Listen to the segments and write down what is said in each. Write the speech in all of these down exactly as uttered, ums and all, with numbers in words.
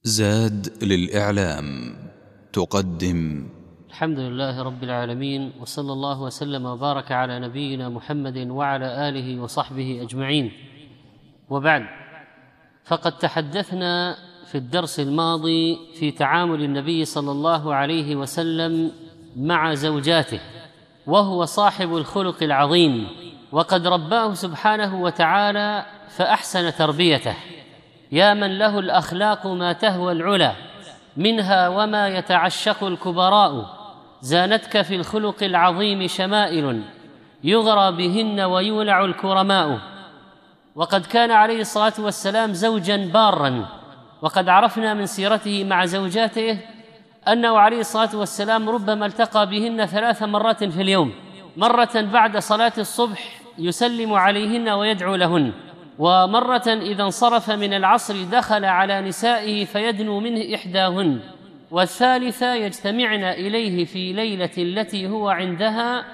زاد للإعلام تقدم. الحمد لله رب العالمين، وصلى الله وسلم وبارك على نبينا محمد وعلى آله وصحبه أجمعين، وبعد، فقد تحدثنا في الدرس الماضي في تعامل النبي صلى الله عليه وسلم مع زوجاته، وهو صاحب الخلق العظيم، وقد رباه سبحانه وتعالى فأحسن تربيته، يا من له الأخلاق ما تهوى العلا، منها وما يتعشق الكبراء، زانتك في الخلق العظيم شمائل، يغرى بهن ويولع الكرماء. وقد كان عليه الصلاة والسلام زوجا بارا، وقد عرفنا من سيرته مع زوجاته أنه عليه الصلاة والسلام ربما التقى بهن ثلاث مرات في اليوم، مرة بعد صلاة الصبح يسلم عليهن ويدعو لهن، ومرة إذا انصرف من العصر دخل على نسائه فيدنو منه إحداهن، والثالثة يجتمعن إليه في ليلة التي هو عندها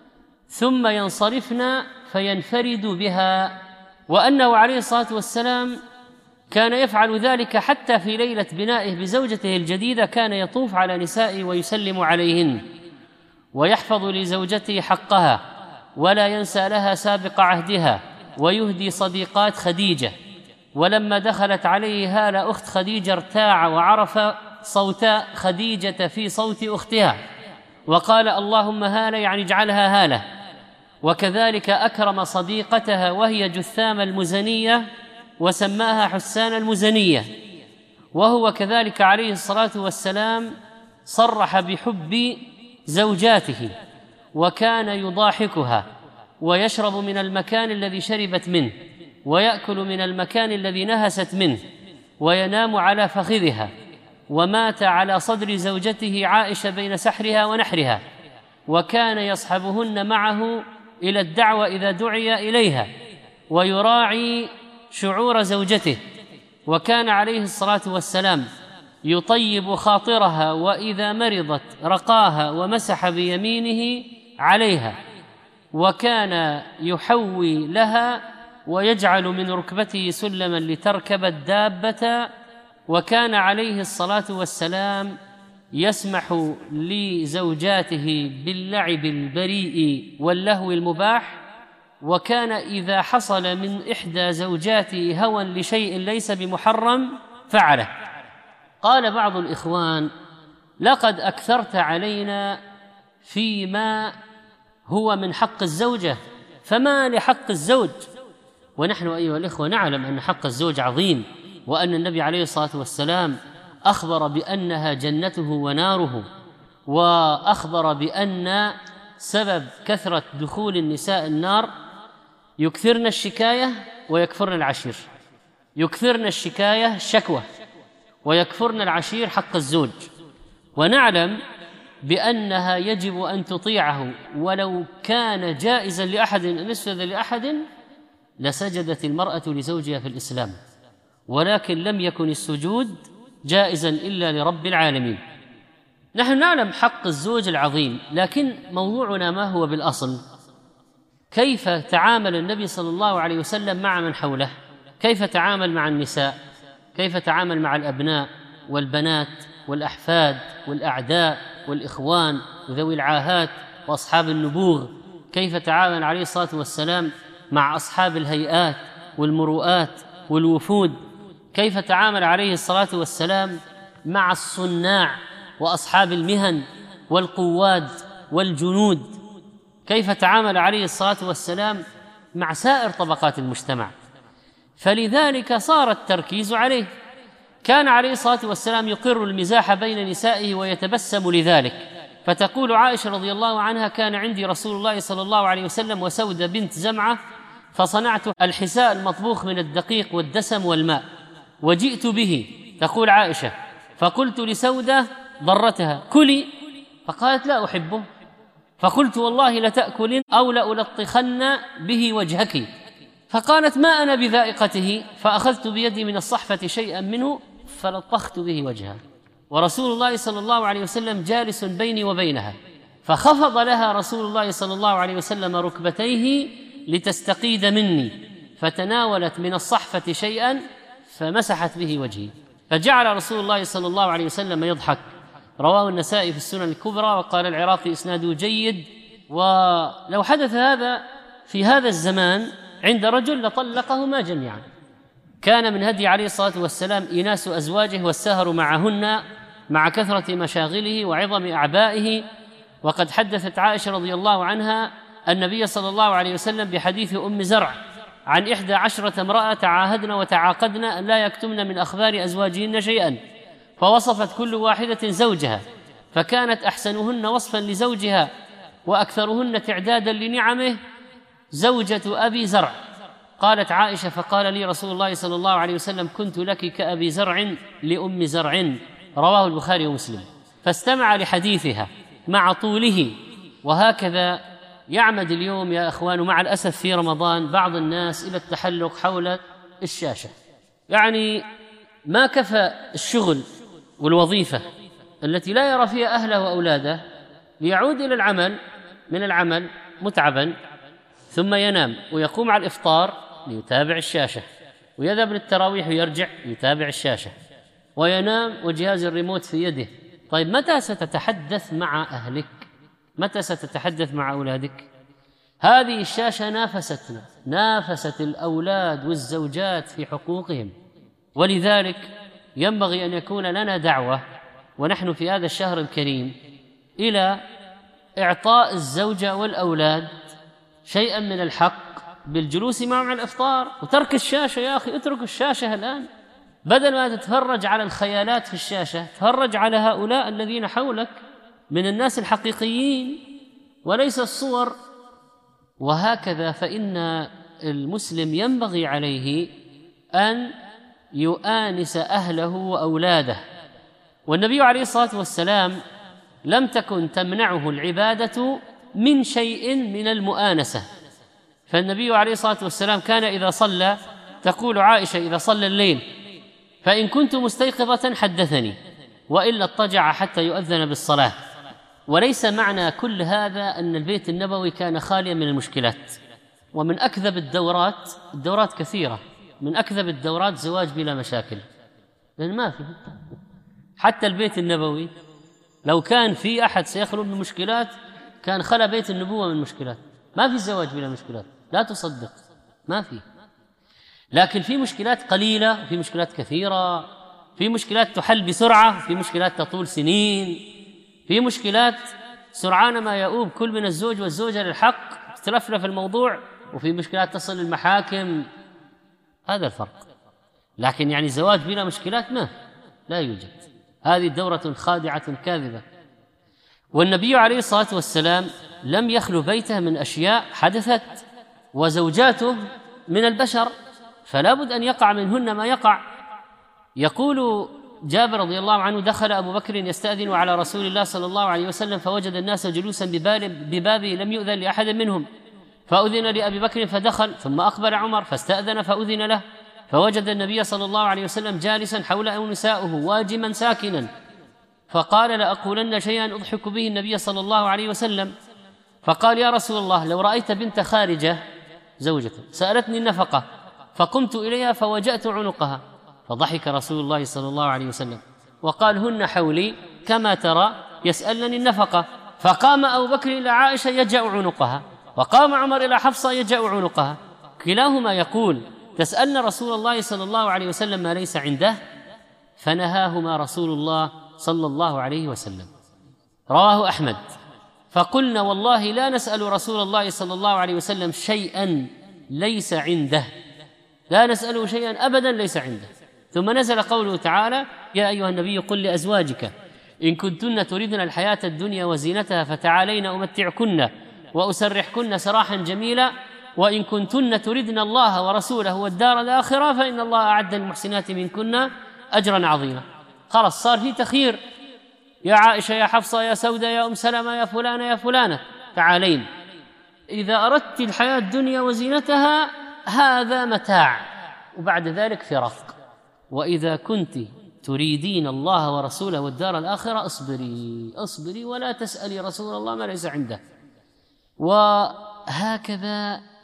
ثم ينصرفن فينفرد بها. وأنه عليه الصلاة والسلام كان يفعل ذلك حتى في ليلة بنائه بزوجته الجديدة، كان يطوف على نسائه ويسلم عليهن ويحفظ لزوجته حقها، ولا ينسى لها سابق عهدها، ويهدي صديقات خديجة. ولما دخلت عليه هالة أخت خديجة ارتاع وعرف صوت خديجة في صوت أختها، وقال اللهم هالة يعني اجعلها هالة. وكذلك أكرم صديقتها وهي جثام المزنية وسماها حسان المزنية. وهو كذلك عليه الصلاة والسلام صرح بحب زوجاته، وكان يضاحكها ويشرب من المكان الذي شربت منه، ويأكل من المكان الذي نهست منه، وينام على فخذها، ومات على صدر زوجته عائشة بين سحرها ونحرها، وكان يصحبهن معه إلى الدعوة إذا دعي إليها، ويراعي شعور زوجته. وكان عليه الصلاة والسلام يطيب خاطرها، وإذا مرضت رقاها ومسح بيمينه عليها، وكان يحوي لها ويجعل من ركبته سلما لتركب الدابة. وكان عليه الصلاة والسلام يسمح لزوجاته باللعب البريء واللهو المباح، وكان إذا حصل من إحدى زوجاته هوى لشيء ليس بمحرم فعله. قال بعض الإخوان لقد أكثرت علينا فيما هو من حق الزوجة، فما لحق الزوج؟ ونحن أيها الإخوة نعلم أن حق الزوج عظيم، وأن النبي عليه الصلاة والسلام أخبر بأنها جنته وناره، وأخبر بأن سبب كثرة دخول النساء النار يكثرن الشكاية ويكفرن العشير، يكثرن الشكاية الشكوى ويكفرن العشير حق الزوج. ونعلم بأنها يجب أن تطيعه، ولو كان جائزا لأحد أن يسجد لأحد لسجدت المرأة لزوجها في الإسلام، ولكن لم يكن السجود جائزا إلا لرب العالمين. نحن نعلم حق الزوج العظيم، لكن موضوعنا ما هو بالأصل؟ كيف تعامل النبي صلى الله عليه وسلم مع من حوله؟ كيف تعامل مع النساء؟ كيف تعامل مع الأبناء والبنات والأحفاد والأعداء والإخوان وذوي العاهات وأصحاب النبوغ؟ كيف تعامل عليه الصلاة والسلام مع أصحاب الهيئات والمروءات والوفود؟ كيف تعامل عليه الصلاة والسلام مع الصناع وأصحاب المهن والقواد والجنود؟ كيف تعامل عليه الصلاة والسلام مع سائر طبقات المجتمع؟ فلذلك صار التركيز عليه. كان عليه الصلاة والسلام يقر المزاح بين نسائه ويتبسم لذلك، فتقول عائشة رضي الله عنها كان عندي رسول الله صلى الله عليه وسلم وسودة بنت زمعة، فصنعت الحساء المطبوخ من الدقيق والدسم والماء وجئت به، تقول عائشة، فقلت لسودة ضرتها كلي، فقالت لا أحبه، فقلت والله لتأكلن أو لألطخن به وجهك، فقالت ما أنا بذائقته، فأخذت بيدي من الصحفة شيئا منه فلطخت به وجهها، ورسول الله صلى الله عليه وسلم جالس بيني وبينها، فخفض لها رسول الله صلى الله عليه وسلم ركبتيه لتستقيد مني، فتناولت من الصحفة شيئا فمسحت به وجهي. فجعل رسول الله صلى الله عليه وسلم يضحك. رواه النسائي في السنن الكبرى، وقال العراقي إسناده جيد. ولو حدث هذا في هذا الزمان عند رجل لطلقهما جميعا. كان من هدي عليه الصلاة والسلام إيناس أزواجه والسهر معهن مع كثرة مشاغله وعظم أعبائه. وقد حدثت عائشة رضي الله عنها النبي صلى الله عليه وسلم بحديث أم زرع عن إحدى عشرة امرأة تعاهدن وتعاقدن أن لا يكتمن من أخبار أزواجهن شيئا، فوصفت كل واحدة زوجها، فكانت أحسنهن وصفا لزوجها وأكثرهن تعدادا لنعمه زوجة أبي زرع. قالت عائشة: فقال لي رسول الله صلى الله عليه وسلم: كنت لك كأبي زرع لأم زرع. رواه البخاري ومسلم. فاستمع لحديثها مع طوله. وهكذا يعمد اليوم يا أخوان مع الأسف في رمضان بعض الناس إلى التحلق حول الشاشة. يعني ما كفى الشغل والوظيفة التي لا يرى فيها أهله وأولاده، ليعود إلى العمل من العمل متعبا، ثم ينام ويقوم على الإفطار ليتابع الشاشة، ويذهب للتراويح ويرجع يتابع الشاشة، وينام وجهاز الريموت في يده. طيب متى ستتحدث مع أهلك؟ متى ستتحدث مع أولادك؟ هذه الشاشة نافستنا، نافست الأولاد والزوجات في حقوقهم. ولذلك ينبغي أن يكون لنا دعوة ونحن في هذا الشهر الكريم إلى إعطاء الزوجة والأولاد شيئا من الحق بالجلوس معهم على الإفطار وترك الشاشة. يا أخي اترك الشاشة الآن، بدل ما تتفرج على الخيالات في الشاشة تفرج على هؤلاء الذين حولك من الناس الحقيقيين وليس الصور. وهكذا فإن المسلم ينبغي عليه أن يؤانس أهله وأولاده. والنبي عليه الصلاة والسلام لم تكن تمنعه العبادة من شيء من المؤانسة. فالنبي عليه الصلاة والسلام كان إذا صلى، تقول عائشة: إذا صلى الليل فإن كنت مستيقظة حدثني، وإلا اضطجع حتى يؤذن بالصلاة. وليس معنى كل هذا أن البيت النبوي كان خاليا من المشكلات. ومن أكذب الدورات، الدورات كثيرة، من أكذب الدورات زواج بلا مشاكل، لأن ما في. حتى البيت النبوي لو كان في أحد سيخلو من مشكلات كان خلا بيت النبوة من مشكلات. ما في زواج بلا مشكلات، لا تصدق، ما في. لكن في مشكلات قليلة وفي مشكلات كثيرة، في مشكلات تحل بسرعة وفي مشكلات تطول سنين، في مشكلات سرعان ما يؤوب كل من الزوج والزوجة للحق تتلفلف الموضوع، وفي مشكلات تصل للمحاكم. هذا الفرق. لكن يعني زواج بلا مشكلات ما لا يوجد. هذه دورة خادعة كاذبة. والنبي عليه الصلاة والسلام لم يخلو بيته من أشياء حدثت، وزوجاته من البشر فلا بد أن يقع منهن ما يقع. يقول جابر رضي الله عنه: دخل أبو بكر يستأذن على رسول الله صلى الله عليه وسلم فوجد الناس جلوسا ببابه لم يؤذن لأحد منهم، فأذن لأبي بكر فدخل، ثم أقبل عمر فاستأذن فأذن له، فوجد النبي صلى الله عليه وسلم جالسا حوله نساؤه واجما ساكنا، فقال: لأقولن شيئا أضحك به النبي صلى الله عليه وسلم. فقال: يا رسول الله، لو رأيت بنت خارجة زوجته سألتني النفقة فقمت إليها فوجأت عنقها. فضحك رسول الله صلى الله عليه وسلم وقال: هن حولي كما ترى يسألني النفقة. فقام أبو بكر إلى عائشة يجأ عنقها، وقام عمر إلى حفصة يجأ عنقها، كلاهما يقول: تسألن رسول الله صلى الله عليه وسلم ما ليس عنده، فنهاهما رسول الله صلى الله عليه وسلم. رواه أحمد. فقلنا: والله لا نسأل رسول الله صلى الله عليه وسلم شيئا ليس عنده، لا نسأله شيئا أبدا ليس عنده. ثم نزل قوله تعالى: يا أيها النبي قل لأزواجك إن كنتن تريدن الحياة الدنيا وزينتها فتعالين أمتعكن وأسرحكن سراحا جميلا، وإن كنتن تريدن الله ورسوله والدار الآخرة فإن الله أعد للمحسنات منكن أجرا عظيما. خلاص صار في تخيير: يا عائشة، يا حفصة، يا سودة، يا أم سلمة، يا فلانة، يا فلانة، تعالين. إذا أردت الحياة الدنيا وزينتها هذا متاع، وبعد ذلك فراق. وإذا كنت تريدين الله ورسوله والدار الآخرة اصبري اصبري ولا تسألي رسول الله ما ليس عنده. وهكذا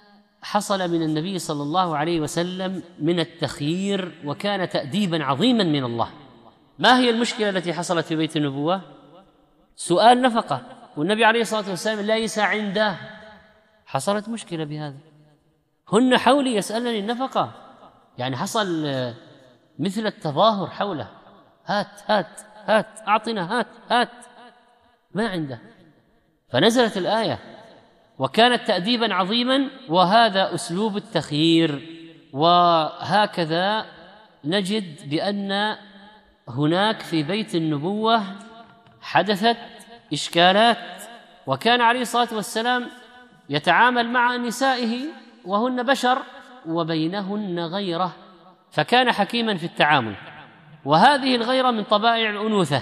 حصل من النبي صلى الله عليه وسلم من التخيير، وكان تأديبا عظيما من الله. ما هي المشكلة التي حصلت في بيت النبوة؟ سؤال نفقة، والنبي عليه الصلاة والسلام ليس عنده. حصلت مشكلة بهذا، هن حولي يسألني النفقة، يعني حصل مثل التظاهر حوله، هات هات هات أعطنا، هات هات، ما عنده. فنزلت الآية وكانت تأديبا عظيما، وهذا أسلوب التخيير. وهكذا نجد بأن هناك في بيت النبوة حدثت إشكالات، وكان عليه الصلاة والسلام يتعامل مع نسائه وهن بشر وبينهن غيرة، فكان حكيما في التعامل، وهذه الغيرة من طبائع الأنوثة.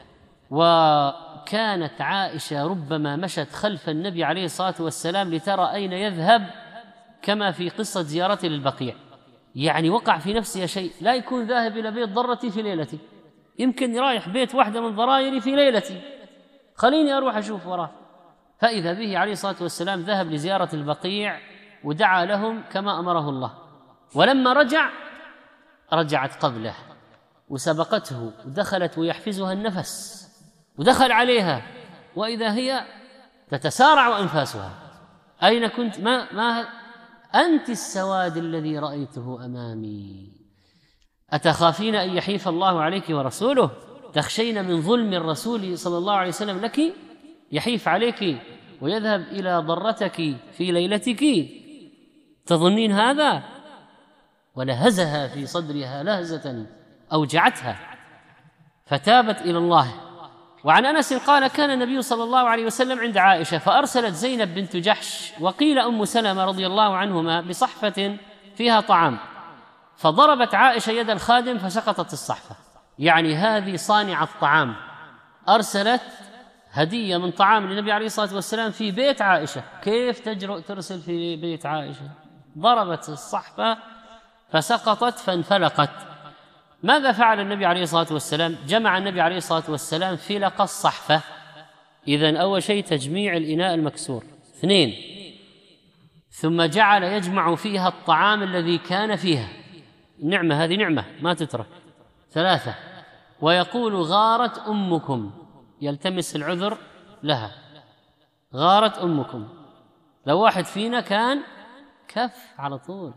وكانت عائشة ربما مشت خلف النبي عليه الصلاة والسلام لترى أين يذهب، كما في قصة زيارته للبقيع، يعني وقع في نفسها شيء، لا يكون ذاهب إلى بيت ضرتي في ليلتي، يمكن رايح بيت واحدة من ضرائري في ليلتي، خليني أروح أشوف وراه. فإذا به عليه الصلاة والسلام ذهب لزيارة البقيع ودعا لهم كما أمره الله، ولما رجع رجعت قبله وسبقته ودخلت ويحفزها النفس، ودخل عليها وإذا هي تتسارع أنفاسها، أين كنت؟ ما, ما أنت السواد الذي رأيته أمامي، أتخافين أن يحيف الله عليك ورسوله؟ تخشين من ظلم الرسول صلى الله عليه وسلم لك يحيف عليك ويذهب إلى ضرتك في ليلتك؟ تظنين هذا؟ ولهزها في صدرها لهزة أوجعتها فتابت إلى الله. وعن أنس قال: كان النبي صلى الله عليه وسلم عند عائشة، فأرسلت زينب بنت جحش وقيل أم سلمة رضي الله عنهما بصحفة فيها طعام، فضربت عائشة يد الخادم فسقطت الصحفة، يعني هذه صانعة الطعام أرسلت هدية من طعام للنبي عليه الصلاة والسلام في بيت عائشة، كيف تجرؤ ترسل في بيت عائشة؟ ضربت الصحفة فسقطت فانفلقت. ماذا فعل النبي عليه الصلاة والسلام؟ جمع النبي عليه الصلاة والسلام فلق الصحفة. إذن أول شيء تجميع الإناء المكسور. اثنين، ثم جعل يجمع فيها الطعام الذي كان فيها، نعمة، هذه نعمة ما تترك. ثلاثة، ويقول: غارت أمكم، يلتمس العذر لها، غارت أمكم. لو واحد فينا كان كف على طول.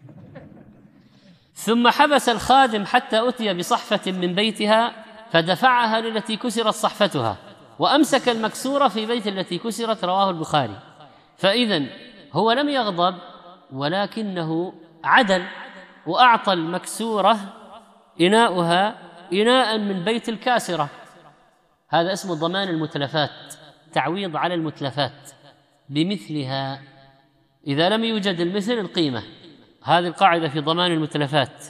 ثم حبس الخادم حتى أتي بصحفة من بيتها فدفعها للتي كسرت صحفتها، وأمسك المكسورة في بيت التي كسرت، رواه البخاري. فإذن هو لم يغضب، ولكنه عدل وأعطى المكسورة إناؤها إناء من بيت الكاسرة. هذا اسمه ضمان المتلفات، تعويض على المتلفات بمثلها. إذا لم يوجد المثل القيمة، هذه القاعدة في ضمان المتلفات،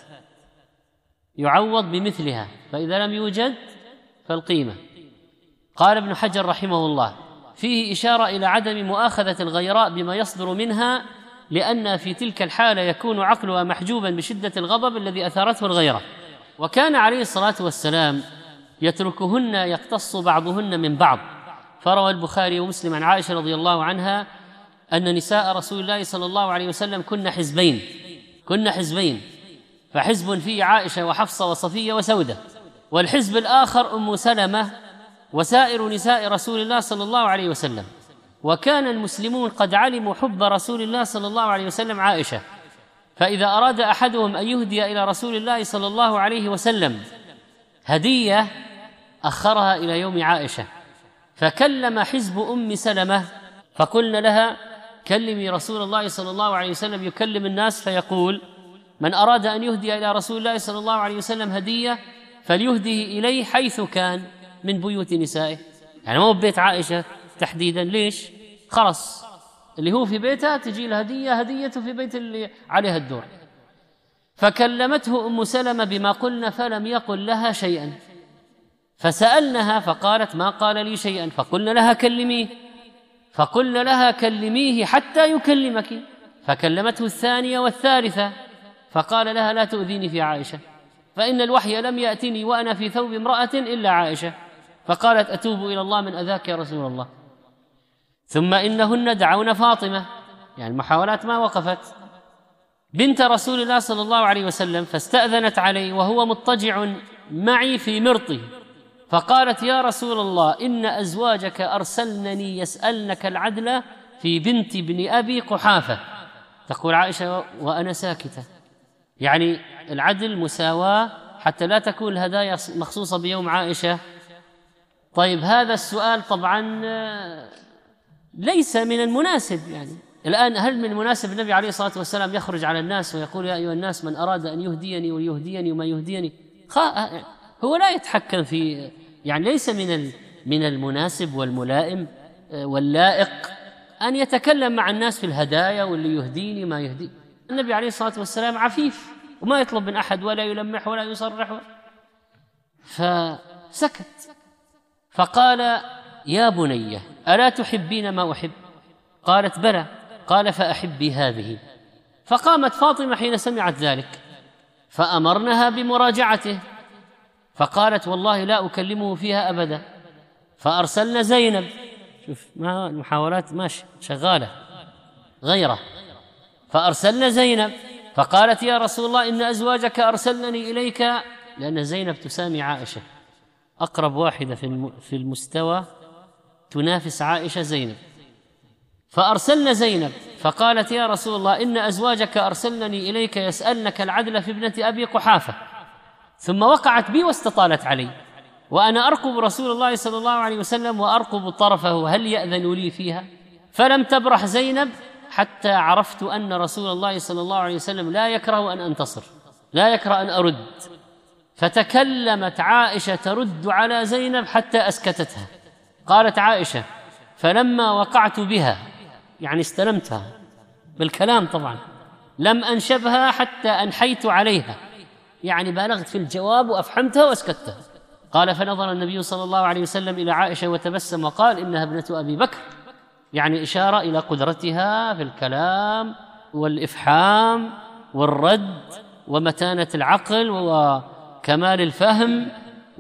يعوض بمثلها، فإذا لم يوجد فالقيمة. قال ابن حجر رحمه الله: فيه إشارة إلى عدم مؤاخذة الغيراء بما يصدر منها، لأن في تلك الحالة يكون عقلها محجوبا بشدة الغضب الذي أثارته الغيرة. وكان عليه الصلاة والسلام يتركهن يقتص بعضهن من بعض. فروى البخاري ومسلم عن عائشة رضي الله عنها أن نساء رسول الله صلى الله عليه وسلم كن حزبين كن حزبين فحزب فيه عائشة وحفصة وصفية وسودة، والحزب الآخر أم سلمة وسائر نساء رسول الله صلى الله عليه وسلم. وكان المسلمون قد علموا حب رسول الله صلى الله عليه وسلم عائشة، فإذا أراد أحدهم أن يهدي إلى رسول الله صلى الله عليه وسلم هدية أخرها إلى يوم عائشة، فكلم حزب أم سلمة فقلنا لها: كلمي رسول الله صلى الله عليه وسلم يكلم الناس فيقول: من أراد أن يهدي إلى رسول الله صلى الله عليه وسلم هدية فليهديه إليه حيث كان من بيوت نسائه. يعني مو ببيت عائشة تحديدا، ليش؟ خلص اللي هو في بيتها تجي الهدية هديته في بيت اللي عليها الدور. فكلمته أم سلمة بما قلنا فلم يقل لها شيئا، فسألنها فقالت: ما قال لي شيئا. فقلنا لها: كلميه، فقلنا لها: كلميه حتى يكلمك. فكلمته الثانية والثالثة فقال لها: لا تؤذيني في عائشة، فإن الوحي لم يأتني وأنا في ثوب امرأة إلا عائشة. فقالت: أتوب إلى الله من أذاك يا رسول الله. ثم إنهن دعون فاطمة، يعني المحاولات ما وقفت. بنت رسول الله صلى الله عليه وسلم فاستأذنت عليه وهو مضطجع معي في مرطه، فقالت: يا رسول الله، إن أزواجك أرسلنني يسألنك العدل في بنت ابن أبي قحافة. تقول عائشة وأنا ساكتة، يعني العدل مساواة حتى لا تكون الهدايا مخصوصة بيوم عائشة. طيب هذا السؤال طبعا ليس من المناسب. يعني الآن هل من المناسب النبي عليه الصلاة والسلام يخرج على الناس ويقول: يا أيها الناس، من أراد أن يهديني ويهديني وما يهديني؟ هو لا يتحكم في، يعني ليس من من المناسب والملائم واللائق أن يتكلم مع الناس في الهدايا واللي يهديني ما يهدي. النبي عليه الصلاة والسلام عفيف وما يطلب من أحد ولا يلمح ولا يصرح، فسكت. فقال: يا بنية، ألا تحبين ما أحب؟ قالت: بلى. قال: فأحبي هذه. فقامت فاطمة حين سمعت ذلك فأمرنها بمراجعته، فقالت: والله لا أكلمه فيها أبدا. فأرسلنا زينب، شوف ما المحاولات ماشي شغالة غيره، فأرسلنا زينب فقالت: يا رسول الله، إن أزواجك أرسلنني إليك، لأن زينب تسامي عائشة، أقرب واحدة في المستوى تنافس عائشة زينب. فأرسلنا زينب فقالت: يا رسول الله، إن أزواجك أرسلنني إليك يسألنك العدل في ابنة أبي قحافة. ثم وقعت بي واستطالت علي، وأنا أرقب رسول الله صلى الله عليه وسلم وأرقب طرفه هل يأذن لي فيها؟ فلم تبرح زينب حتى عرفت أن رسول الله صلى الله عليه وسلم لا يكره أن أنتصر، لا يكره أن أرد. فتكلمت عائشة ترد على زينب حتى أسكتتها. قالت عائشة: فلما وقعت بها، يعني استلمتها بالكلام طبعا، لم أنشبها حتى أنحيت عليها، يعني بالغت في الجواب وأفحمتها وأسكتها. قال: فنظر النبي صلى الله عليه وسلم إلى عائشة وتبسم وقال: إنها ابنة أبي بكر، يعني إشارة إلى قدرتها في الكلام والإفحام والرد ومتانة العقل وكمال الفهم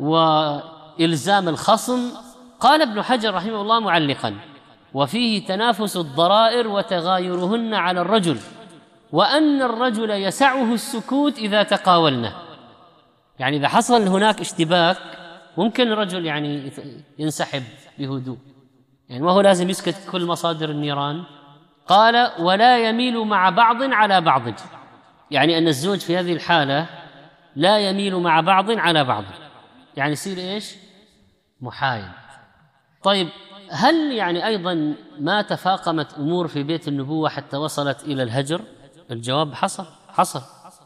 وإلزام الخصم. قال ابن حجر رحمه الله معلقا: وفيه تنافس الضرائر وتغايرهن على الرجل، وأن الرجل يسعه السكوت إذا تقاولنه. يعني إذا حصل هناك اشتباك ممكن الرجل يعني ينسحب بهدوء، يعني ما هو لازم يسكت كل مصادر النيران. قال: ولا يميل مع بعض على بعض، يعني أن الزوج في هذه الحالة لا يميل مع بعض على بعض، يعني يصير إيش؟ محايد. طيب هل يعني أيضا ما تفاقمت أمور في بيت النبوة حتى وصلت إلى الهجر؟ الجواب: حصل حصل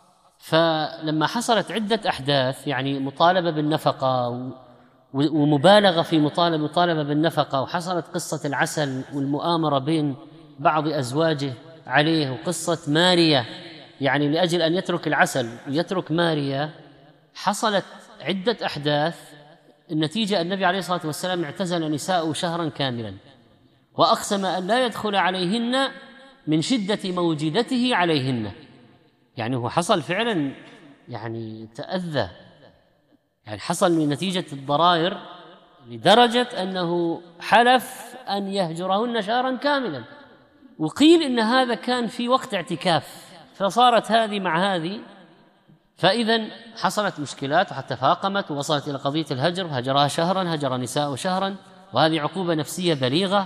فلما حصلت عدة أحداث، يعني مطالبة بالنفقة ومبالغة في مطالبة مطالبة بالنفقة، وحصلت قصة العسل والمؤامرة بين بعض أزواجه عليه، وقصة ماريا يعني لأجل أن يترك العسل ويترك ماريا، حصلت عدة أحداث. النتيجة النبي عليه الصلاة والسلام اعتزل نساءه شهرا كاملا، وأقسم أن لا يدخل عليهن من شدة موجدته عليهن. يعني هو حصل فعلا يعني تأذى، يعني حصل من نتيجة الضرائر لدرجة أنه حلف أن يهجرهن شهرا كاملا. وقيل إن هذا كان في وقت اعتكاف، فصارت هذه مع هذه، فإذا حصلت مشكلات وحتى فاقمت ووصلت إلى قضية الهجر، هجرها شهرا، هجر نساء شهرا، وهذه عقوبة نفسية بليغة.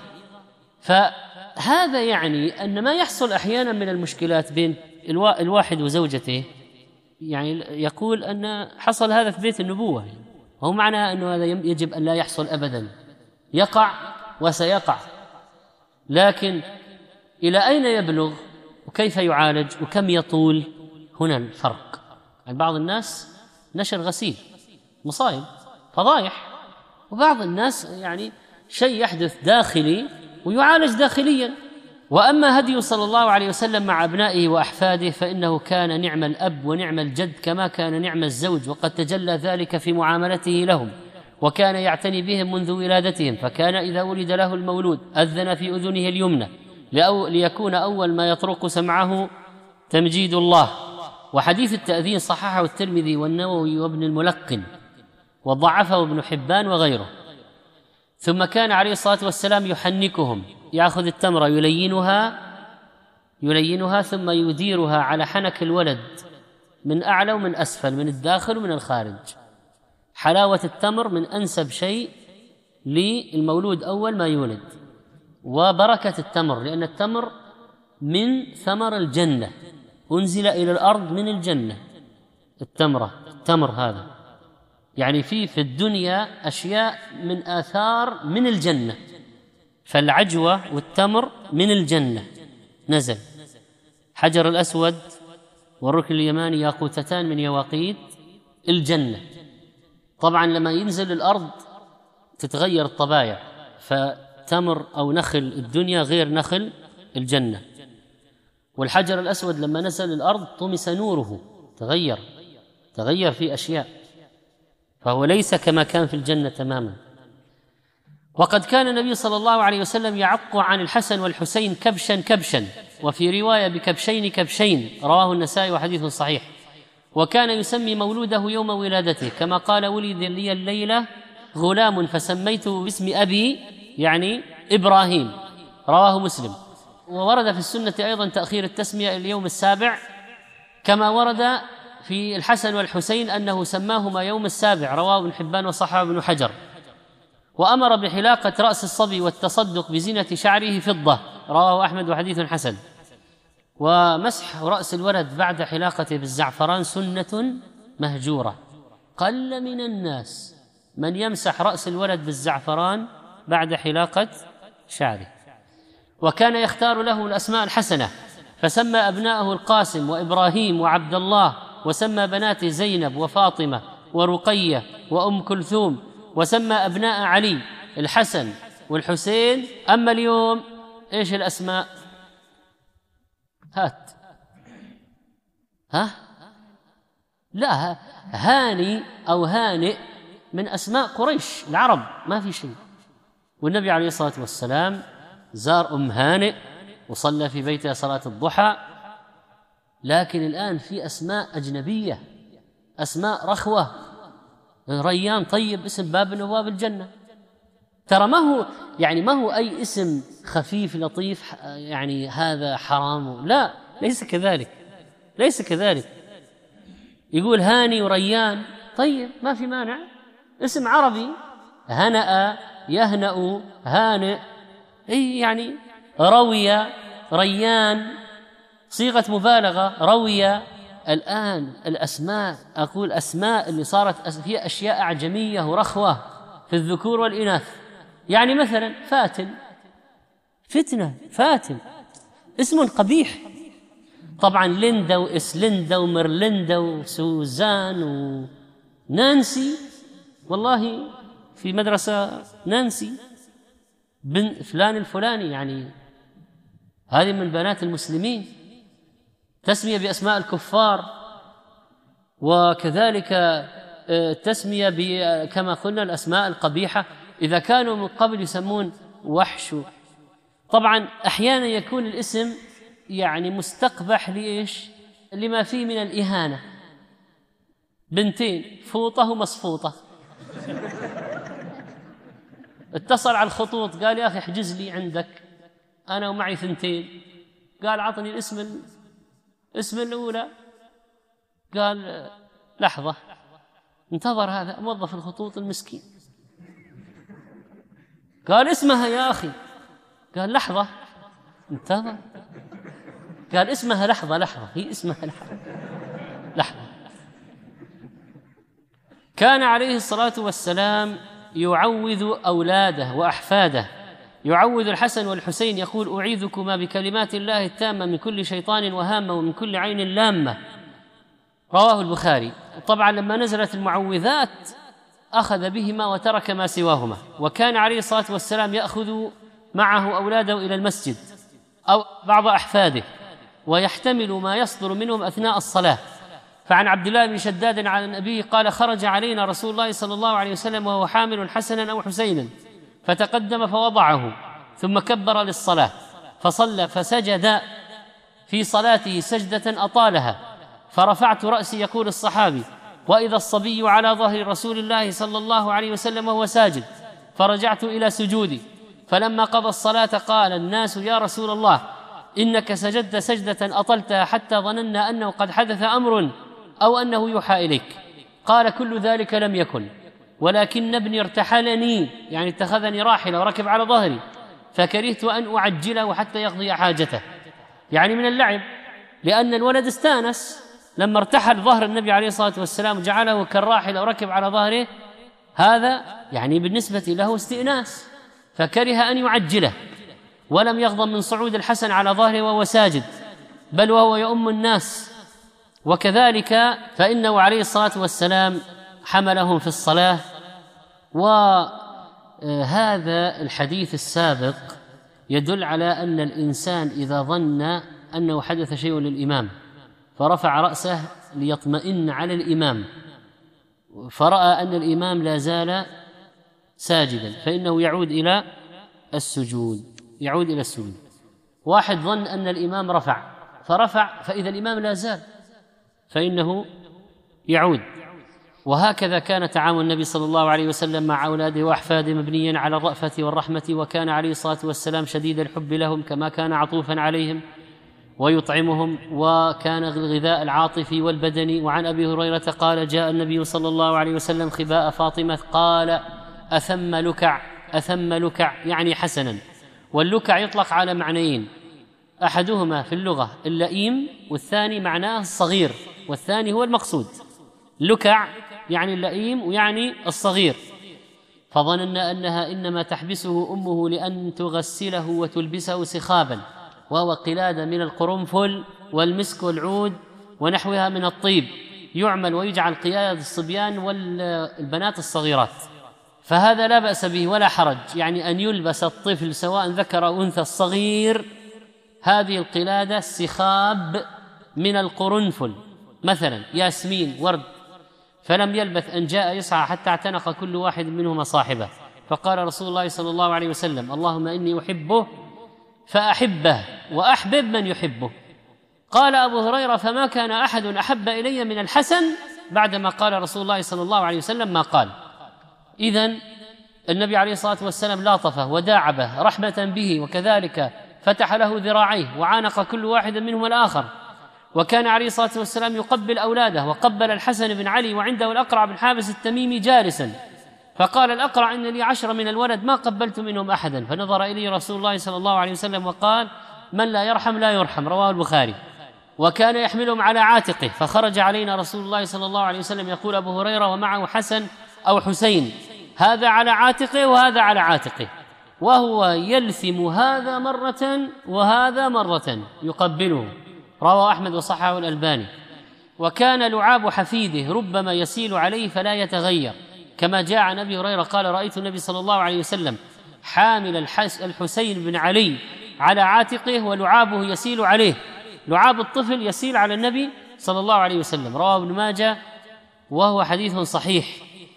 فهذا يعني أن ما يحصل أحيانا من المشكلات بين الواحد وزوجته، يعني يقول أن حصل هذا في بيت النبوة، وهو معنى أنه هذا يجب أن لا يحصل أبدا، يقع وسيقع، لكن إلى أين يبلغ وكيف يعالج وكم يطول، هنا الفرق. يعني بعض الناس نشر غسيل، مصايب، فضايح، وبعض الناس يعني شيء يحدث داخلي ويعالج داخليا. وأما هدي صلى الله عليه وسلم مع أبنائه وأحفاده فإنه كان نعم الأب ونعم الجد كما كان نعم الزوج، وقد تجلى ذلك في معاملته لهم، وكان يعتني بهم منذ ولادتهم، فكان إذا ولد له المولود أذن في أذنه اليمنى ليكون أول ما يطرق سمعه تمجيد الله. وحديث التأذين صححه الترمذي والنووي وابن الملقن، وضعفه ابن حبان وغيره. ثم كان عليه الصلاة والسلام يحنكهم، يأخذ التمرة يلينها يلينها ثم يديرها على حنك الولد من أعلى ومن أسفل، من الداخل ومن الخارج. حلاوة التمر من أنسب شيء للمولود أول ما يولد، وبركة التمر، لأن التمر من ثمر الجنة، أنزل إلى الأرض من الجنة. التمرة التمر هذا يعني في في الدنيا أشياء من آثار من الجنة، فالعجوة والتمر من الجنة نزل. حجر الأسود والركن اليماني ياقوتتان من يواقيت الجنة. طبعا لما ينزل الأرض تتغير الطبايع، فتمر أو نخل الدنيا غير نخل الجنة. والحجر الأسود لما نزل الأرض طمس نوره، تغير تغير في أشياء، فهو ليس كما كان في الجنة تماما. وقد كان النبي صلى الله عليه وسلم يعق عن الحسن والحسين كبشا كبشا، وفي رواية بكبشين كبشين، رواه النسائي وحديث صحيح. وكان يسمي مولوده يوم ولادته، كما قال: ولد لي الليلة غلام فسميته باسم أبي، يعني إبراهيم، رواه مسلم. وورد في السنة أيضا تأخير التسمية اليوم السابع، كما ورد في الحسن والحسين أنه سماهما يوم السابع، رواه ابن حبان وصححه ابن حجر. وأمر بحلاقة رأس الصبي والتصدق بزينة شعره فضة، رواه أحمد وحديث حسن. ومسح رأس الولد بعد حلاقته بالزعفران سنة مهجورة، قل من الناس من يمسح رأس الولد بالزعفران بعد حلاقة شعره. وكان يختار له الأسماء الحسنة، فسمى أبناءه القاسم وإبراهيم وعبد الله، وسمى بناته زينب وفاطمة ورقية وأم كلثوم، وسمى أبناء علي الحسن والحسين. أما اليوم إيش الأسماء؟ هات ها لا هاني أو هانئ من أسماء قريش العرب، ما في شيء. والنبي عليه الصلاة والسلام زار أم هانئ وصلى في بيتها صلاة الضحى. لكن الآن في أسماء أجنبية، أسماء رخوة. ريان طيب اسم باب من أبواب الجنة، ترى ما هو يعني ما هو أي اسم خفيف لطيف يعني هذا حرام، لا، ليس كذلك، ليس كذلك. يقول هاني وريان، طيب ما في مانع، اسم عربي، هنأ يهنأ هانئ، أي يعني روية ريان، صيغة مبالغة روية. الآن الأسماء، أقول أسماء اللي صارت فيها أشياء أعجمية ورخوة في الذكور والإناث. يعني مثلا فاتن، فتنة، فاتن اسم قبيح. طبعا ليندا وإسلندا ومرلندا وسوزان ونانسي، والله في مدرسة نانسي بن فلان الفلاني، يعني هذه من بنات المسلمين. تسمية بأسماء الكفار، وكذلك تسمية كما قلنا الأسماء القبيحة. إذا كانوا من قبل يسمون وحش، طبعا أحيانا يكون الاسم يعني مستقبح لإيش؟ لما فيه من الإهانة. بنتين فوطة ومصفوطة، اتصل على الخطوط قال: يا أخي احجز لي عندك، أنا ومعي ثنتين. قال: عطني الاسم اسم الأولى. قال: لحظة. انتظر هذا موظف الخطوط المسكين، قال: اسمها يا أخي. قال: لحظة. انتظر، قال: اسمها لحظة لحظة هي اسمها لحظة لحظة. كان عليه الصلاة والسلام يعوذ أولاده وأحفاده، يعوذ الحسن والحسين، يقول: أعيذكما بكلمات الله التامة من كل شيطان وهامة ومن كل عين لامة، رواه البخاري. طبعا لما نزلت المعوذات أخذ بهما وترك ما سواهما. وكان عليه الصلاة والسلام يأخذ معه أولاده إلى المسجد أو بعض أحفاده، ويحتمل ما يصدر منهم أثناء الصلاة. فعن عبد الله بن شداد عن أبيه قال: خرج علينا رسول الله صلى الله عليه وسلم وهو حامل حسنا أو حسينا، فتقدم فوضعه ثم كبر للصلاة فصلى، فسجد في صلاته سجدة أطالها، فرفعت رأسي، يقول الصحابي، وإذا الصبي على ظهر رسول الله صلى الله عليه وسلم وهو ساجد، فرجعت إلى سجودي. فلما قضى الصلاة قال الناس: يا رسول الله إنك سجدت سجدة أطلتها حتى ظننا أنه قد حدث أمر أو أنه يوحى إليك. قال كل ذلك لم يكن، ولكن ابني ارتحلني، يعني اتخذني راحلة وركب على ظهري، فكرهت أن أعجله حتى يقضي حاجته، يعني من اللعب، لأن الولد استانس لما ارتحل ظهر النبي عليه الصلاة والسلام جعله كالراحلة وركب على ظهره، هذا يعني بالنسبة له استئناس، فكره أن يعجله، ولم يغضب من صعود الحسن على ظهره وهو ساجد، بل وهو يؤم الناس. وكذلك فإنه عليه الصلاة والسلام حملهم في الصلاة. وهذا الحديث السابق يدل على أن الإنسان إذا ظن أنه حدث شيء للإمام فرفع رأسه ليطمئن على الإمام، فرأى أن الإمام لا زال ساجدا، فإنه يعود إلى السجود يعود إلى السجود. واحد ظن أن الإمام رفع فرفع، فإذا الإمام لا زال فإنه يعود. وهكذا كان تعامل النبي صلى الله عليه وسلم مع أولاده وأحفاده مبنيا على الرأفة والرحمة، وكان عليه الصلاة والسلام شديد الحب لهم، كما كان عطوفا عليهم ويطعمهم، وكان الغذاء العاطفي والبدني. وعن أبي هريرة قال جاء النبي صلى الله عليه وسلم خباء فاطمة قال أثم لكع أثم لكع يعني حسنا. واللكع يطلق على معنيين، أحدهما في اللغة اللئيم، والثاني معناه الصغير، والثاني هو المقصود. لكع يعني اللئيم ويعني الصغير. فظننا أنها إنما تحبسه أمه لأن تغسله وتلبسه سخابا، وهو قلادة من القرنفل والمسك والعود ونحوها من الطيب، يعمل ويجعل قيادة الصبيان والبنات الصغيرات، فهذا لا بأس به ولا حرج، يعني أن يلبس الطفل سواء ذكر أو أنثى الصغير هذه القلادة السخاب من القرنفل، مثلا ياسمين ورد، فلم يلبث أن جاء يسعى حتى اعتنق كل واحد منهما صاحبه، فقال رسول الله صلى الله عليه وسلم اللهم إني أحبه فأحبه وأحبب من يحبه. قال أبو هريرة فما كان أحد أحب إلي من الحسن بعدما قال رسول الله صلى الله عليه وسلم ما قال. إذن النبي عليه الصلاة والسلام لاطفه وداعبه رحمة به، وكذلك فتح له ذراعيه وعانق كل واحد منهم الآخر. وكان عليه الصلاة والسلام يقبل أولاده، وقبل الحسن بن علي وعنده الأقرع بن حابس التميمي جالسا، فقال الأقرع إن لي عشر من الولد ما قبلت منهم أحدا، فنظر إليه رسول الله صلى الله عليه وسلم وقال من لا يرحم لا يرحم، رواه البخاري. وكان يحملهم على عاتقه، فخرج علينا رسول الله صلى الله عليه وسلم يقول أبو هريرة ومعه حسن أو حسين، هذا على عاتقه وهذا على عاتقه، وهو يلثم هذا مرة وهذا مرة يقبله، رواه أحمد وصححه الألباني. وكان لعاب حفيده ربما يسيل عليه فلا يتغير، كما جاء عن أبي هريرة قال رأيت النبي صلى الله عليه وسلم حامل الحسين بن علي على عاتقه ولعابه يسيل عليه، لعاب الطفل يسيل على النبي صلى الله عليه وسلم، رواه ابن ماجه وهو حديث صحيح.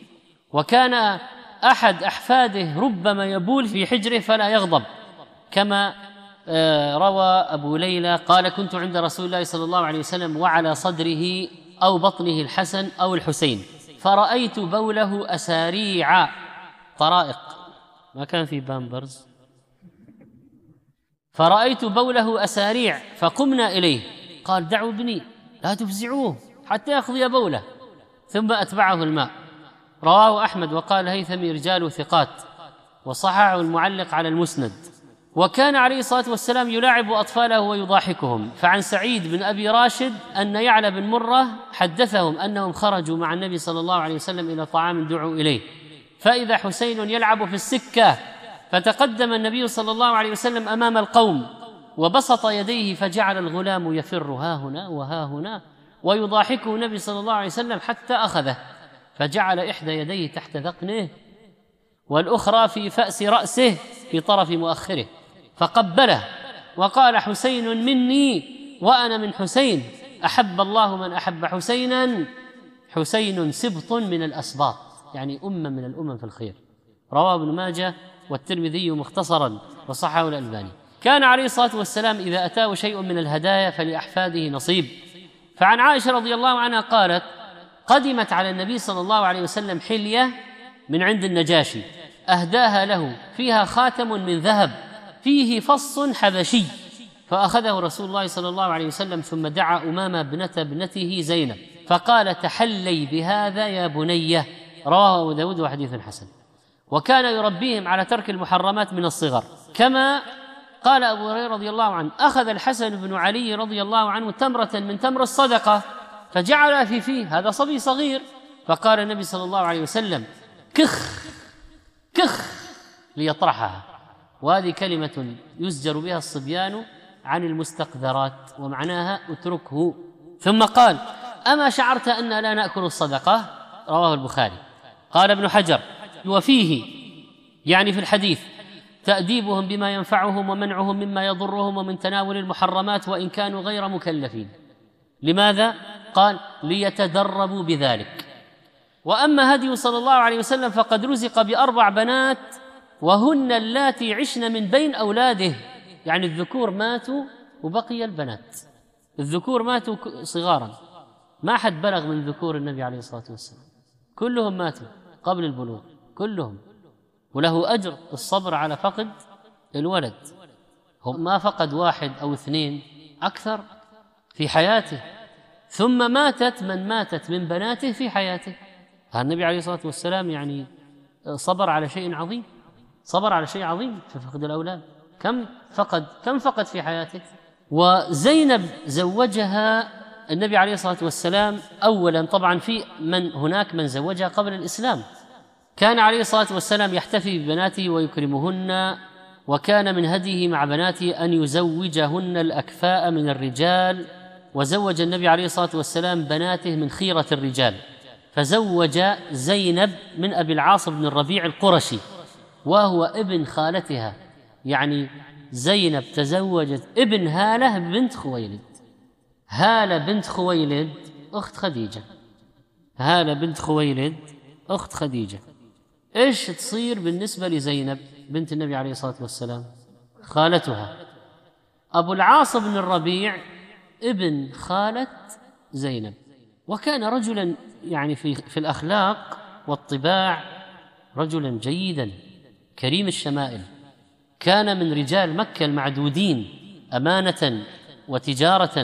وكان أحد أحفاده ربما يبول في حجره فلا يغضب، كما روى أبو ليلى قال كنت عند رسول الله صلى الله عليه وسلم وعلى صدره أو بطنه الحسن أو الحسين، فرأيت بوله أساريع طرائق، ما كان في بامبرز، فرأيت بوله أساريع فقمنا إليه، قال دعوا ابني لا تفزعوه حتى يقضي بوله، ثم أتبعه الماء، رواه أحمد وقال هيثمي رجال ثقات، وصححه المعلق على المسند. وكان عليه الصلاة والسلام يلاعب أطفاله ويضاحكهم. فعن سعيد بن أبي راشد أن يعلى بن مرة حدثهم أنهم خرجوا مع النبي صلى الله عليه وسلم إلى طعام دعوا إليه، فإذا حسين يلعب في السكة، فتقدم النبي صلى الله عليه وسلم أمام القوم وبسط يديه، فجعل الغلام يفر ها هنا وها هنا ويضاحكه النبي صلى الله عليه وسلم حتى أخذه، فجعل إحدى يديه تحت ذقنه والأخرى في فأس رأسه في طرف مؤخره، فقبله وقال حسين مني وأنا من حسين، أحب الله من أحب حسينا، حسين سبط من الأسباط، يعني أمة من الأمم في الخير، رواه ابن ماجه والترمذي مختصرا وصححه الألباني. كان عليه الصلاة والسلام إذا أتاه شيء من الهدايا فلأحفاده نصيب. فعن عائشة رضي الله عنها قالت قدمت على النبي صلى الله عليه وسلم حلية من عند النجاشي أهداها له، فيها خاتم من ذهب فيه فص حبشي، فأخذه رسول الله صلى الله عليه وسلم ثم دعا أمامة ابنة ابنته زينب فقال تحلي بهذا يا بنية، رواه أبو داود وحديث حسن. وكان يربيهم على ترك المحرمات من الصغر، كما قال أبو هريرة رضي الله عنه أخذ الحسن بن علي رضي الله عنه تمرة من تمر الصدقة فجعل في فيه، هذا صبي صغير، فقال النبي صلى الله عليه وسلم كخ كخ ليطرحها، وهذه كلمة يزجر بها الصبيان عن المستقذرات ومعناها اتركه. ثم قال أما شعرت أن لا نأكل الصدقة؟ رواه البخاري. قال ابن حجر وفيه يعني في الحديث تأديبهم بما ينفعهم ومنعهم مما يضرهم ومن تناول المحرمات وإن كانوا غير مكلفين. لماذا؟ قال ليتدربوا بذلك. وأما هدي صلى الله عليه وسلم فقد رزق بأربع بنات وهن اللاتي عشن من بين أولاده، يعني الذكور ماتوا وبقي البنات، الذكور ماتوا صغارا، ما حد بلغ من ذكور النبي عليه الصلاة والسلام، كلهم ماتوا قبل البلوغ كلهم، وله أجر الصبر على فقد الولد. هم ما فقد واحد أو اثنين، أكثر في حياته، ثم ماتت من ماتت من بناته في حياته. النبي عليه الصلاة والسلام يعني صبر على شيء عظيم، صبر على شيء عظيم في فقد الأولاد. كم فقد كم فقد في حياته. وزينب زوجها النبي عليه الصلاة والسلام أولا، طبعا في من هناك من زوجها قبل الإسلام، كان عليه الصلاة والسلام يحتفي ببناته ويكرمهن، وكان من هديه مع بناته أن يزوجهن الأكفاء من الرجال، وزوج النبي عليه الصلاة والسلام بناته من خيرة الرجال، فزوج زينب من أبي العاص بن الربيع القرشي وهو ابن خالتها، يعني زينب تزوجت ابن هالة بنت خويلد. هالة بنت خويلد أخت خديجة، هالة بنت خويلد أخت خديجة. إيش تصير بالنسبة لزينب بنت النبي عليه الصلاة والسلام؟ خالتها. أبو العاص بن الربيع ابن خالة زينب، وكان رجلا يعني في, في الأخلاق والطباع رجلا جيدا كريم الشمائل، كان من رجال مكة المعدودين أمانة وتجارة،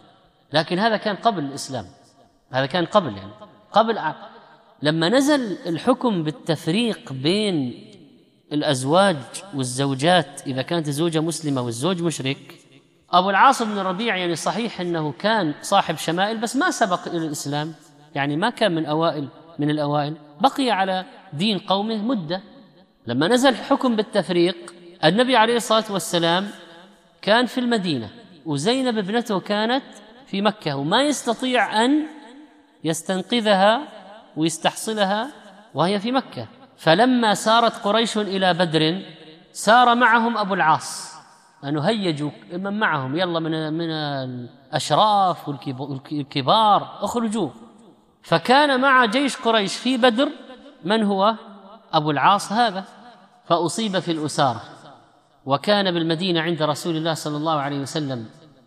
لكن هذا كان قبل الإسلام، هذا كان قبل يعني قبل لما نزل الحكم بالتفريق بين الأزواج والزوجات إذا كانت الزوجة مسلمة والزوج مشرك. أبو العاص بن الربيع يعني صحيح أنه كان صاحب شمائل بس ما سبق إلى الإسلام، يعني ما كان من أوائل من الأوائل، بقي على دين قومه مدة. لما نزل الحكم بالتفريق النبي عليه الصلاة والسلام كان في المدينة وزينب ابنته كانت في مكة، وما يستطيع أن يستنقذها ويستحصلها وهي في مكة. فلما سارت قريش إلى بدر سار معهم أبو العاص أنه هيجوا من معهم، يلا من من الأشراف والكبار اخرجوا. فكان مع جيش قريش في بدر من هو أبو العاص هذا، فأصيب في الأسارة، وكان بالمدينة عند رسول الله صلى الله عليه وسلم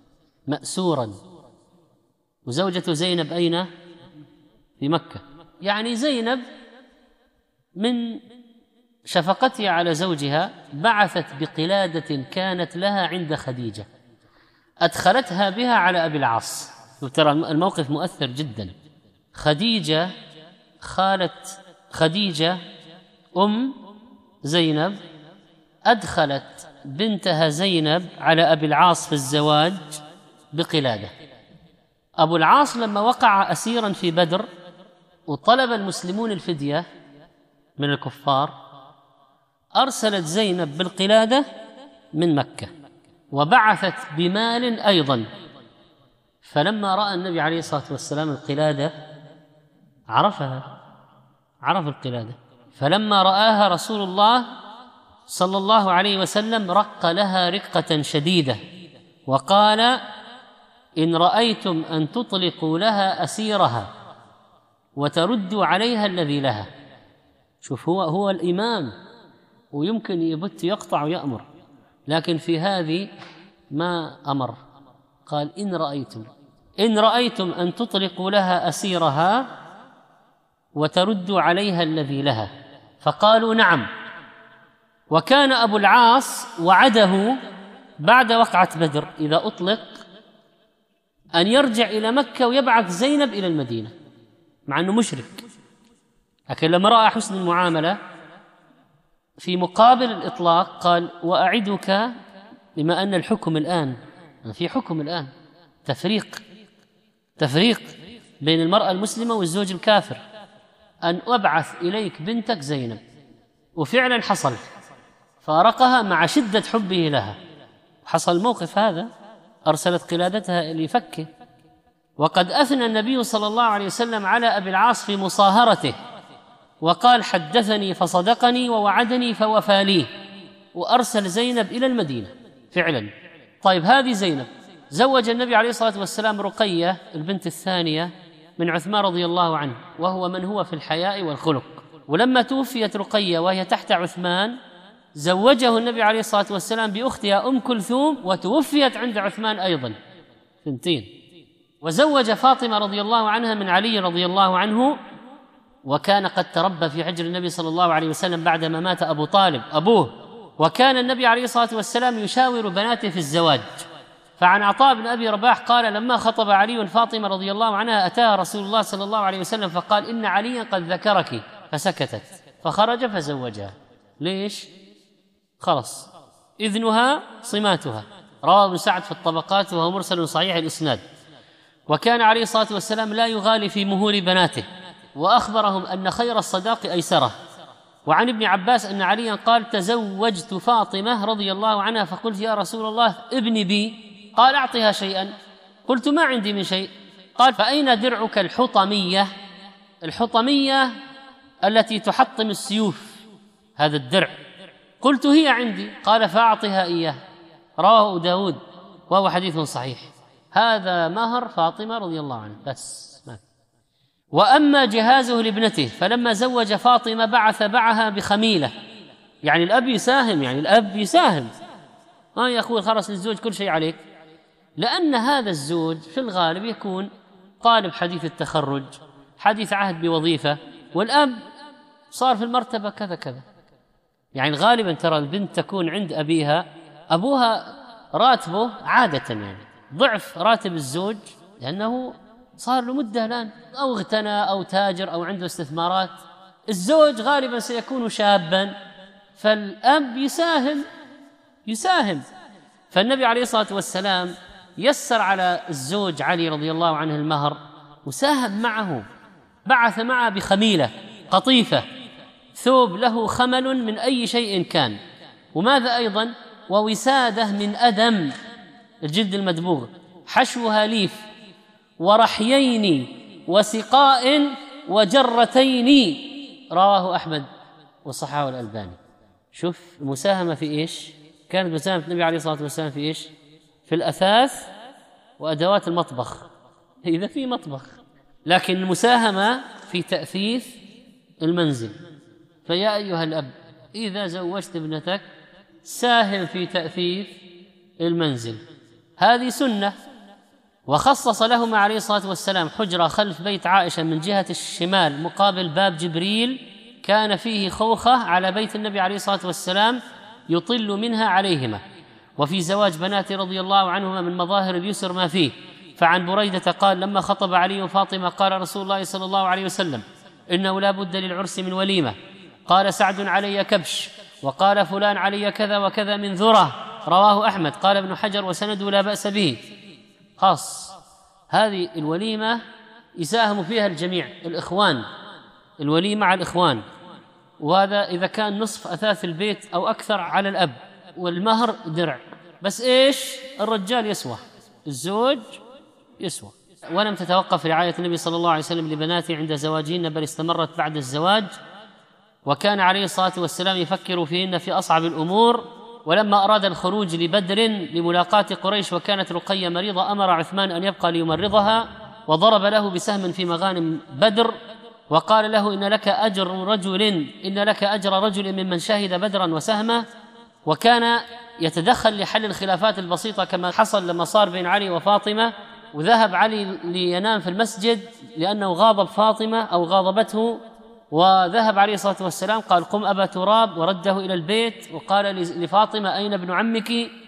مأسورا. وزوجة زينب أين؟ في مكة. يعني زينب من شفقتها على زوجها بعثت بقلادة كانت لها عند خديجة، أدخلتها بها على أبي العاص. وترى الموقف مؤثر جدا. خديجة خالة خديجة أم زينب أدخلت بنتها زينب على أبي العاص في الزواج بقلادة. أبو العاص لما وقع أسيرا في بدر وطلب المسلمون الفدية من الكفار أرسلت زينب بالقلادة من مكة وبعثت بمال أيضا. فلما رأى النبي عليه الصلاة والسلام القلادة عرفها، عرف القلادة، فلما رآها رسول الله صلى الله عليه وسلم رق لها رقة شديدة وقال إن رأيتم أن تطلقوا لها أسيرها وتردوا عليها الذي لها. شوف، هو هو الإمام ويمكن يبت يقطع ويأمر، لكن في هذه ما أمر، قال إن رأيتم إن رأيتم أن تطلقوا لها أسيرها وتردوا عليها الذي لها. فقالوا نعم. وكان أبو العاص وعده بعد وقعة بدر إذا أطلق أن يرجع إلى مكة ويبعث زينب إلى المدينة مع أنه مشرك، لكن لما رأى حسن المعاملة في مقابل الإطلاق قال وأعدك، بما أن الحكم الآن في حكم الآن تفريق تفريق بين المرأة المسلمة والزوج الكافر، أن أبعث إليك بنتك زينب. وفعلا حصل، فارقها مع شدة حبه لها، حصل الموقف هذا، أرسلت قلادتها لفكه. وقد أثنى النبي صلى الله عليه وسلم على أبي العاص في مصاهرته وقال حدثني فصدقني ووعدني فوفى لي، وأرسل زينب إلى المدينة فعلا. طيب هذه زينب زوج النبي عليه الصلاة والسلام رقية البنت الثانية من عثمان رضي الله عنه، وهو من هو في الحياء والخلق. ولما توفيت رقية وهي تحت عثمان زوجه النبي عليه الصلاة والسلام بأختها أم كلثوم، وتوفيت عند عثمان أيضا ثنتين. وزوج فاطمة رضي الله عنها من علي رضي الله عنه، وكان قد تربى في حجر النبي صلى الله عليه وسلم بعدما مات أبو طالب أبوه. وكان النبي عليه الصلاة والسلام يشاور بناته في الزواج. فعن عطاء بن أبي رباح قال لما خطب علي فاطمة رضي الله عنها أتاها رسول الله صلى الله عليه وسلم فقال إن عليا قد ذكرك، فسكتت، فخرج فزوجها. ليش؟ خلص إذنها صماتها. رواه ابن سعد في الطبقات وهو مرسل صحيح الإسناد. وكان عليه الصلاة والسلام لا يغالي في مهور بناته، وأخبرهم أن خير الصداق أيسره. وعن ابن عباس أن عليا قال تزوجت فاطمة رضي الله عنها فقلت يا رسول الله ابني بي، قال أعطها شيئا، قلت ما عندي من شيء، قال فأين درعك الحطمية؟ الحطمية التي تحطم السيوف، هذا الدرع. قلت هي عندي، قال فأعطها إياه. رواه داود وهو حديث صحيح. هذا مهر فاطمة رضي الله عنها بس. ما. وأما جهازه لابنته فلما زوج فاطمة بعث معها بخميلة، يعني الأب يساهم، يعني الأب يساهم، ما يقول خلاص للزوج كل شيء عليك، لأن هذا الزوج في الغالب يكون طالب حديث التخرج، حديث عهد بوظيفة، والأب صار في المرتبة كذا كذا. يعني غالبا ترى البنت تكون عند أبيها، أبوها راتبه عادة يعني ضعف راتب الزوج، لأنه صار له مدة الآن، أو اغتنى أو تاجر أو عنده استثمارات. الزوج غالبا سيكون شابا، فالأب يساهم يساهم فالنبي عليه الصلاة والسلام يسر على الزوج علي رضي الله عنه المهر، وساهم معه، بعث معه بخميلة قطيفة، ثوب له خمل من أي شيء كان، وماذا أيضا؟ ووسادة من أدم الجلد المدبوغ، حشوها ليف، ورحيين وسقاء وجرتين. رواه أحمد وصححه الألباني. شوف المساهمة في إيش؟ كانت مساهمة النبي عليه الصلاة والسلام في إيش؟ في الأثاث وأدوات المطبخ، إذا في مطبخ، لكن المساهمة في تأثيث المنزل. فيا أيها الأب إذا زوجت ابنتك ساهم في تأثيث المنزل، هذه سنة. وخصص لهما عليه الصلاة والسلام حجرة خلف بيت عائشة من جهة الشمال مقابل باب جبريل، كان فيه خوخة على بيت النبي عليه الصلاة والسلام يطل منها عليهما. وفي زواج بنات رضي الله عنهما من مظاهر اليسر ما فيه. فعن بريدة قال لما خطب علي وفاطمة قال رسول الله صلى الله عليه وسلم إنه لا بد للعرس من وليمة، قال سعد علي كبش، وقال فلان علي كذا وكذا من ذرة. رواه أحمد. قال ابن حجر وسنده لا بأس به. خاص هذه الوليمة يساهم فيها الجميع، الإخوان، الوليمة مع الإخوان، وهذا إذا كان نصف أثاث البيت أو أكثر على الأب، والمهر درع. بس إيش؟ الرجال يسوى، الزوج يسوى. ولم تتوقف رعاية النبي صلى الله عليه وسلم لبناته عند زواجهن، بل استمرت بعد الزواج، وكان عليه الصلاة والسلام يفكر فيهن في أصعب الأمور. ولما أراد الخروج لبدر لملاقاة قريش وكانت رقية مريضة أمر عثمان أن يبقى ليمرضها، وضرب له بسهم في مغانم بدر، وقال له إن لك أجر رجل إن لك أجر رجل ممن شهد بدرا وسهمه. وكان يتدخل لحل الخلافات البسيطة كما حصل لما صار بين علي وفاطمة، وذهب علي لينام في المسجد لأنه غاضب فاطمة أو غاضبته، وذهب عليه الصلاة والسلام قال قم أبا تراب، ورده إلى البيت، وقال لفاطمة أين ابن عمك؟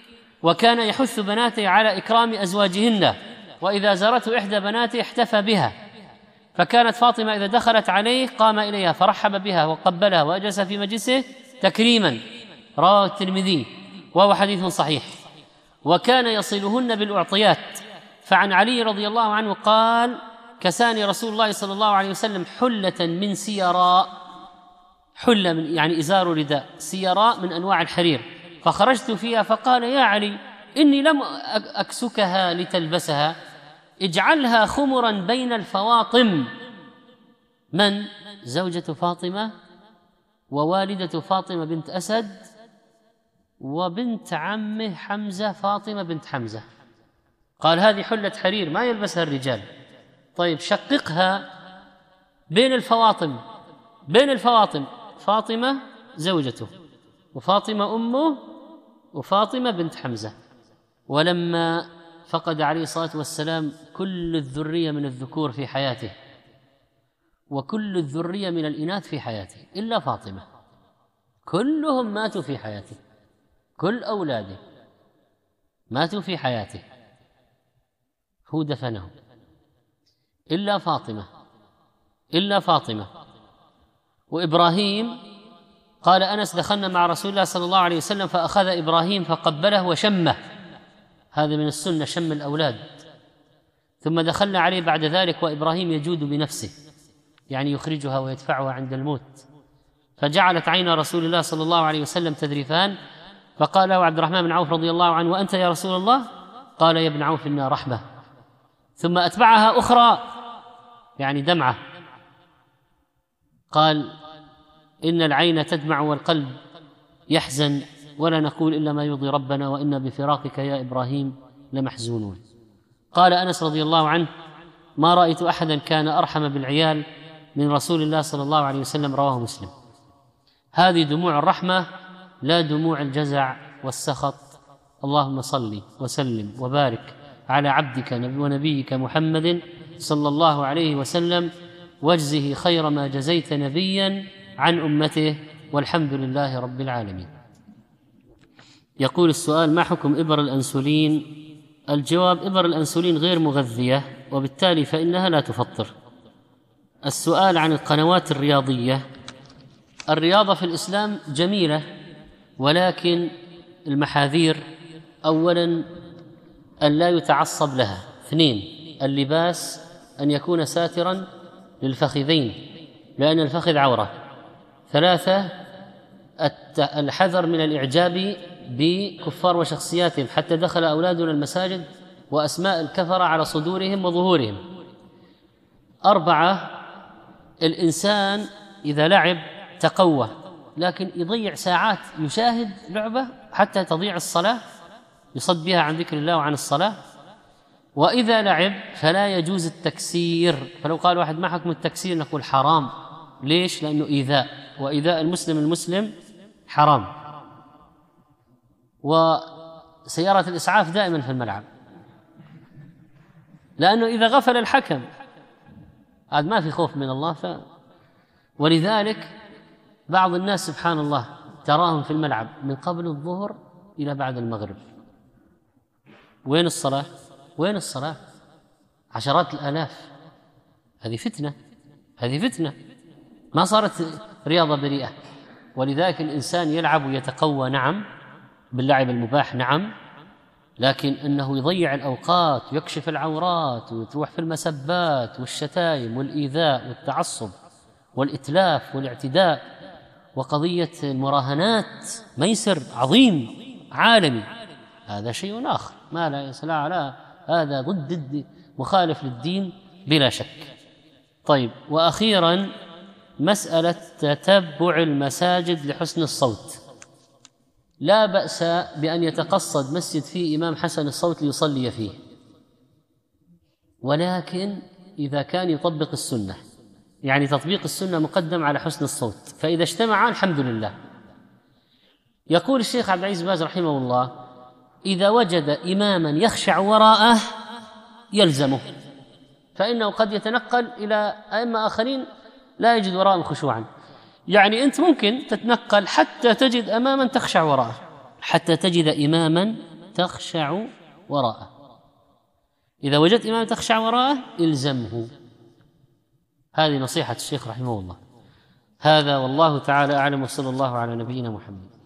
وكان يحث بناته على إكرام أزواجهن، وإذا زارته إحدى بناته احتفى بها، فكانت فاطمة إذا دخلت عليه قام إليها فرحب بها وقبلها وأجلس في مجلسه تكريما، رواه الترمذي وهو حديث صحيح. وكان يصلهن بالأعطيات، فعن علي رضي الله عنه قال: كساني رسول الله صلى الله عليه وسلم حلة من سيراء، حلة من يعني إزار رداء، سيراء من أنواع الحرير، فخرجت فيها فقال: يا علي إني لم أكسكها لتلبسها، اجعلها خمرا بين الفواطم. من؟ زوجة فاطمة ووالدة فاطمة بنت أسد وبنت عمه حمزة فاطمة بنت حمزة. قال: هذه حلة حرير ما يلبسها الرجال. طيب شققها بين الفواطم، بين الفواطم فاطمة زوجته وفاطمة أمه وفاطمة بنت حمزة. ولما فقد عليه الصلاة والسلام كل الذرية من الذكور في حياته وكل الذرية من الإناث في حياته إلا فاطمة، كلهم ماتوا في حياته، كل أولاده ماتوا في حياته، هو دفنهم إلا فاطمة، إلا فاطمة. وإبراهيم قال أنس: دخلنا مع رسول الله صلى الله عليه وسلم فأخذ إبراهيم فقبله وشمه، هذا من السنة شم الأولاد. ثم دخلنا عليه بعد ذلك وإبراهيم يجود بنفسه، يعني يخرجها ويدفعها عند الموت، فجعلت عين رسول الله صلى الله عليه وسلم تذرفان، فقال له عبد الرحمن بن عوف رضي الله عنه: وأنت يا رسول الله؟ قال: يا ابن عوف إنها رحمة. ثم أتبعها أخرى يعني دمعة، قال: إن العين تدمع والقلب يحزن ولا نقول إلا ما يرضي ربنا وإنا بفراقك يا إبراهيم لمحزونون. قال أنس رضي الله عنه: ما رأيت أحدا كان أرحم بالعيال من رسول الله صلى الله عليه وسلم، رواه مسلم. هذه دموع الرحمة لا دموع الجزع والسخط. اللهم صل وسلم وبارك على عبدك ونبيك محمد صلى الله عليه وسلم، واجزه خير ما جزيت نبيا عن أمته، والحمد لله رب العالمين. يقول السؤال: ما حكم إبر الأنسولين؟ الجواب: إبر الأنسولين غير مغذية وبالتالي فإنها لا تفطر. السؤال عن القنوات الرياضية: الرياضة في الإسلام جميلة، ولكن المحاذير: أولا أن لا يتعصب لها، اثنين اللباس أن يكون ساترا للفخذين لأن الفخذ عورة، ثلاثة الحذر من الإعجاب بكفار وشخصياتهم، حتى دخل أولادنا المساجد وأسماء الكفرة على صدورهم وظهورهم. أربعة الإنسان إذا لعب تقوى، لكن يضيع ساعات يشاهد لعبة حتى تضيع الصلاة، يصد بها عن ذكر الله وعن الصلاة. وإذا لعب فلا يجوز التكسير، فلو قال واحد: ما حكم التكسير؟ نقول حرام. ليش؟ لأنه إيذاء، وإيذاء المسلم المسلم حرام. وسيارة الإسعاف دائما في الملعب، لأنه إذا غفل الحكم عاد ما في خوف من الله. ف... ولذلك بعض الناس سبحان الله تراهم في الملعب من قبل الظهر إلى بعد المغرب. وين الصلاة؟ وين الصلاة؟ عشرات الآلاف. هذه فتنة، هذه فتنة، ما صارت رياضة بريئة. ولذلك الإنسان يلعب ويتقوى نعم باللعب المباح نعم، لكن أنه يضيع الأوقات ويكشف العورات وتروح في المسبات والشتايم والإيذاء والتعصب والإتلاف والاعتداء، وقضية المراهنات ميسر عظيم عالمي، هذا شيء آخر ما لا يسلع على هذا، ضد مخالف للدين بلا شك. طيب، وأخيرا مسألة تتبع المساجد لحسن الصوت. لا بأس بأن يتقصد مسجد فيه إمام حسن الصوت ليصلي فيه، ولكن إذا كان يطبق السنة، يعني تطبيق السنة مقدم على حسن الصوت، فإذا اجتمع الحمد لله. يقول الشيخ عبد العزيز باز رحمه الله: إذا وجد إماما يخشع وراءه يلزمه، فإنه قد يتنقل إلى أئمة آخرين لا يجد وراءهم خشوعا. يعني أنت ممكن تتنقل حتى تجد أماما تخشع وراءه، حتى تجد إماما تخشع وراءه. إذا وجدت إمام تخشع وراءه إلزمه. هذه نصيحة الشيخ رحمه الله. هذا والله تعالى أعلم، وصلى الله على نبينا محمد.